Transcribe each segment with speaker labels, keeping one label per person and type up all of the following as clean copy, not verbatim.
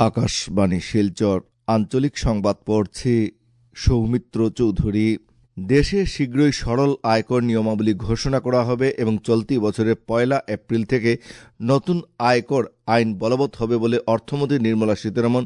Speaker 1: আকাশবাণী শিলচর আঞ্চলিক সংবাদ পড়ছি সৌমিত্র চৌধুরী। দেশে শীঘ্রই সরল আয়কর নিয়মাবলী ঘোষণা করা হবে এবং চলতি বছরের 1 এপ্রিল থেকে নতুন আয়কর আইন বলবৎ হবে বলে অর্থমন্ত্রী নির্মলা সীতারমণ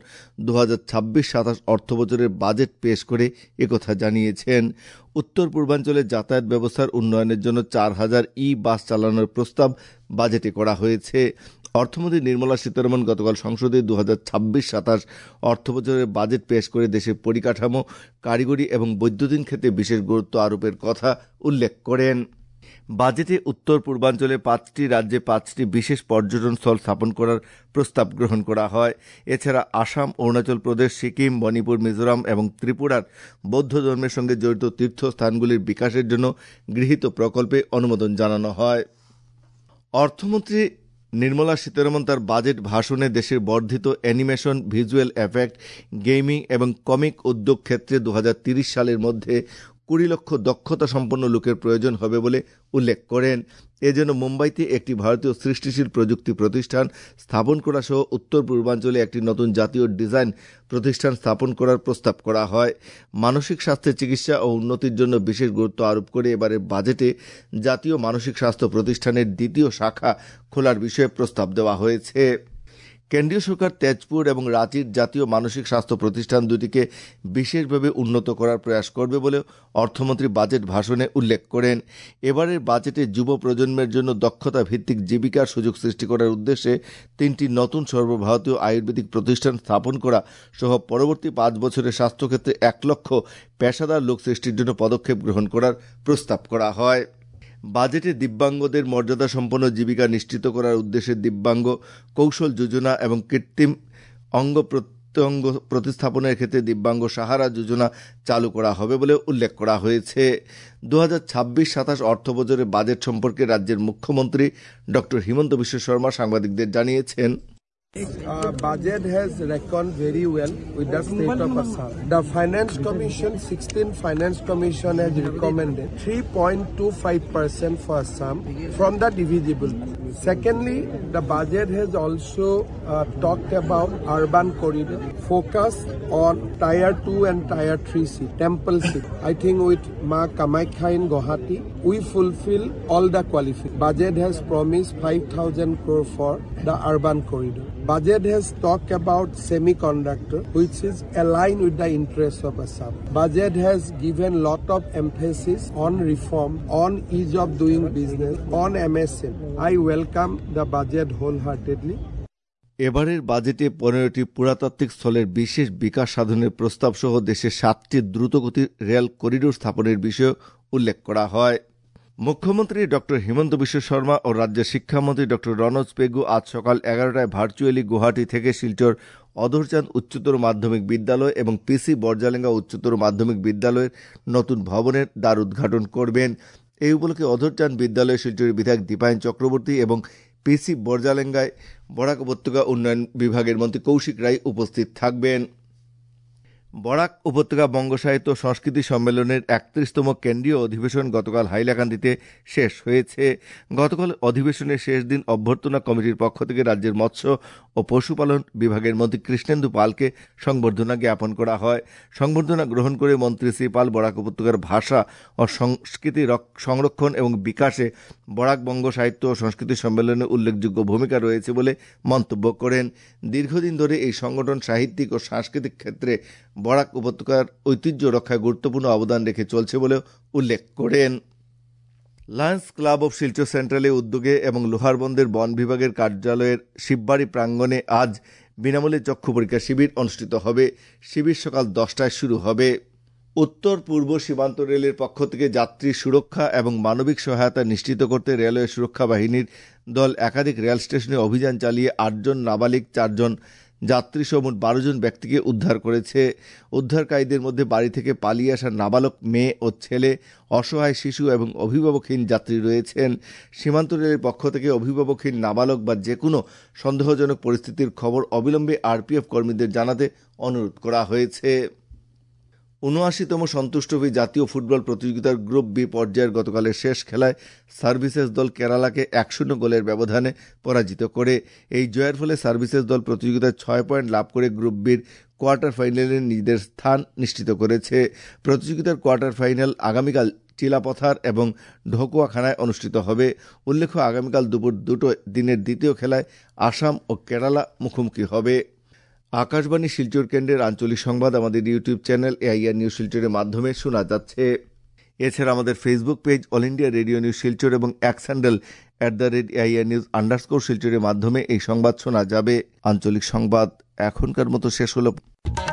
Speaker 1: 2026-27 অর্থবছরের বাজেট পেশ করে একথা জানিয়েছেন। উত্তর পূর্বাঞ্চলে যাতায়াত ব্যবস্থার উন্নয়নের জন্য 4000 বাস চালানোর প্রস্তাব বাজেটে করা হয়েছে। অর্থমন্ত্রী নির্মলা সীতারমণ গতকাল সংসদে 2026-27 অর্থবছরের বাজেট পেশ করে দেশের পরিকাঠামো, কারিগরি এবং বৈদ্যুতিন ক্ষেত্রে বিশেষ গুরুত্ব আরোপের কথা উল্লেখ করেন। বাজেটে উত্তর পূর্বাঞ্চলে 5টি রাজ্যে 5টি বিশেষ পর্যটন স্থল স্থাপন করার প্রস্তাব গ্রহণ করা হয়। এছাড়া আসাম, অরুণাচল প্রদেশ, সিকিম, মণিপুর, মিজোরাম এবং ত্রিপুরার বৌদ্ধ ধর্মের সঙ্গে জড়িত তীর্থস্থানগুলির বিকাশের জন্য গৃহীত প্রকল্পে অনুমোদন জানানো হয়। অর্থমন্ত্রী নির্মলা সীতারমণ তার বাজেট ভাষণে দেশের বর্ধিত অ্যানিমেশন, ভিজুয়াল এফেক্ট, গেমিং এবং কমিক উদ্যোগ ক্ষেত্রে 2030 সালের মধ্যে 20 লক্ষ দক্ষতা সম্পন্ন লোকের প্রয়োজন হবে বলে উল্লেখ করেন। এজন্য মুম্বাইতে একটি ভারতীয় সৃষ্টিশীল প্রযুক্তি প্রতিষ্ঠান স্থাপন করা সহ উত্তর পূর্বাঞ্চলে একটি নতুন জাতীয় ডিজাইন প্রতিষ্ঠান স্থাপন করার প্রস্তাব করা হয়। মানসিক স্বাস্থ্যের চিকিৎসা ও উন্নতির জন্য বিশেষ গুরুত্ব আরোপ করে এবারের বাজেটে জাতীয় মানসিক স্বাস্থ্য প্রতিষ্ঠানের 2য় শাখা খোলার বিষয়ে প্রস্তাব দেওয়া হয়েছে। কেন্দ্রীয় সরকার তেজপুর এবং রাঁচির জাতীয় মানসিক স্বাস্থ্য প্রতিষ্ঠান দুটিকে বিশেষভাবে উন্নত করার প্রয়াস করবে বলে অর্থমন্ত্রী বাজেট ভাষণে উল্লেখ করেন। এবারের বাজেটে যুব প্রজন্মের জন্য দক্ষতা ভিত্তিক জীবিকার সুযোগ সৃষ্টি করার উদ্দেশ্যে 3টি নতুন সর্বভারতীয় আয়ুর্বেদিক প্রতিষ্ঠান স্থাপন করা সহ পরবর্তী 5 বছরে স্বাস্থ্যক্ষেত্রে 1 লক্ষ পেশাদার লোক সৃষ্টির জন্য পদক্ষেপ গ্রহণ করার প্রস্তাব করা হয়। বাজেটে দিব্যাঙ্গদের মর্যাদা সম্পন্ন জীবিকা নিশ্চিত করার উদ্দেশ্যে দিব্যাঙ্গ কৌশল যোজনা এবং কৃত্রিম অঙ্গ প্রত্যঙ্গ প্রতিস্থাপনের ক্ষেত্রে দিব্যাঙ্গ সাহারা যোজনা চালু করা হবে বলে উল্লেখ করা হয়েছে। 2026-27 অর্থবছরের বাজেট সম্পর্কে রাজ্যের মুখ্যমন্ত্রী ডক্টর হিমন্ত বিশ্ব শর্মা সাংবাদিকদের জানিয়েছেন,
Speaker 2: budget has reckoned very well with the state of Assam. The Finance Commission, 16th Finance Commission has recommended 3.25% for Assam from the divisible. Secondly, the budget has also talked about urban corridor, focus on Tier 2 and Tier 3 city, temple city. I think with Ma Kamakhya in Guwahati, we fulfill all the qualifications. Budget has promised 5,000 crore for the urban corridor. Budget has talked about semiconductor, which is aligned with the interests of Assam. Budget has given lot of emphasis on reform, on ease of doing business, on MSME. I welcome the budget wholeheartedly.
Speaker 1: এবারের বাজেটে 15টি পুরাতাত্ত্বিক স্থলের বিশেষ বিকাশ সাধনের প্রস্তাব সহ দেশে 7টি দ্রুতগতির rail corridor স্থাপনের বিষয়ে উল্লেখ করা হয়। মুখ্যমন্ত্রী ডক্টর হিমন্ত বিশ্ব শর্মা ও রাজ্যের শিক্ষামন্ত্রী ডক্টর রনোজ পেগু আজ সকাল 11টায় ভার্চুয়ালি গুয়াহাটি থেকে শিলচর অধরচাঁদ উচ্চতর মাধ্যমিক বিদ্যালয় এবং পিসি বরজালেঙ্গা উচ্চতর মাধ্যমিক বিদ্যালয়ের নতুন ভবনের দ্বার উদ্ঘাটন করবেন। এই উপলক্ষে অধরচাঁদ বিদ্যালয়ে শিলচরের বিধায়ক দীপায়ন চক্রবর্তী এবং পিসি বরজালেঙ্গায় বরাক উপত্যকা উন্নয়ন বিভাগের মন্ত্রী কৌশিক রায় উপস্থিত থাকবেন। বরাক উপত্যকা বঙ্গ সাহিত্য সংস্কৃতি সম্মেলনের 31তম কেন্দ্রীয় অধিবেশন গতকাল হাইলাকান্দিতে শেষ হয়েছে। গতকাল অধিবেশনের শেষ দিন অভ্যর্থনা কমিটির পক্ষ থেকে রাজ্যের মৎস্য ও পশুপালন বিভাগের মন্ত্রী কৃষ্ণেন্দু পালকে সংবর্ধনা জ্ঞাপন করা হয়। সংবর্ধনা গ্রহণ করে মন্ত্রী শ্রী পাল বরাক উপত্যকার ভাষা ও সংস্কৃতি সংরক্ষণ এবং বিকাশে বরাক বঙ্গ সাহিত্য ও সংস্কৃতি সম্মেলনে উল্লেখযোগ্য ভূমিকা রয়েছে বলে মন্তব্য করেন। দীর্ঘদিন ধরে এই সংগঠন সাহিত্যিক ও সাংস্কৃতিক ক্ষেত্রে বরাক উপত্যকার ঐতিহ্য রক্ষায় গুরুত্বপূর্ণ অবদান রেখে চলছে বলে উল্লেখ করেন। লায়ন্স ক্লাব অব শিলচর সেন্ট্রালের উদ্যোগে এবং লোহারবন্দের বন বিভাগের কার্যালয়ের শিববাড়ি প্রাঙ্গণে আজ বিনামূল্যে চক্ষু পরীক্ষা শিবির অনুষ্ঠিত হবে। শিবির সকাল 10টায় শুরু হবে। উত্তর পূর্ব সীমান্ত রেলের পক্ষ থেকে যাত্রী সুরক্ষা এবং মানবিক সহায়তা নিশ্চিত করতে রেলওয়ে সুরক্ষা বাহিনীর দল একাধিক রেল স্টেশনে অভিযান চালিয়ে 8 জন নাবালিক, 4 জন যাত্রী সহ মোট 12 জন ব্যক্তিকে উদ্ধার করেছে। উদ্ধারকারীদের মধ্যে বাড়ি থেকে পালিয়ে আসা নাবালক মেয়ে ও ছেলে, অসহায় শিশু এবং অভিভাবকহীন যাত্রী রয়েছেন। সীমান্ত রেলের পক্ষ থেকে অভিভাবকহীন নাবালক বা যে কোনো সন্দেহজনক পরিস্থিতির খবর অবিলম্বে আরপিএফ কর্মীদের জানাতে অনুরোধ করা হয়েছে। ৭৯তম সন্তুষ্ট ট্রফি জাতীয় ফুটবল প্রতিযোগিতার গ্রুপ বি পর্যায়ের গতকালের শেষ খেলায় সার্ভিসেস দল কেরালাকে ১-০ গোলের ব্যবধানে পরাজিত করে। এই জয়ের ফলে সার্ভিসেস দল প্রতিযোগিতায় ৬ পয়েন্ট লাভ করে গ্রুপ বির কোয়ার্টার ফাইনালে নিজেদের স্থান নিশ্চিত করেছে। প্রতিযোগিতার কোয়ার্টার ফাইনাল আগামীকাল চিলাপথার এবং ঢকুয়াখানায় অনুষ্ঠিত হবে। উল্লেখ্য, আগামীকাল দুপুর 2টোয় দিনের দ্বিতীয় খেলায় আসাম ও কেরালা মুখোমুখি হবে। আকাশবাণী শিলচর কেন্দ্রের আঞ্চলিক সংবাদ আমাদের ইউটিউব চ্যানেল এআইআর নিউজ শিলচরের মাধ্যমে শোনা যাচ্ছে। এছাড়া আমাদের Facebook page All India Radio News Silchar এবং এক্স হ্যান্ডেল @AIR News_শিলচরের মাধ্যমে এই সংবাদ শোনা যাবে। আঞ্চলিক সংবাদ এখনকার মতো শেষ হলো।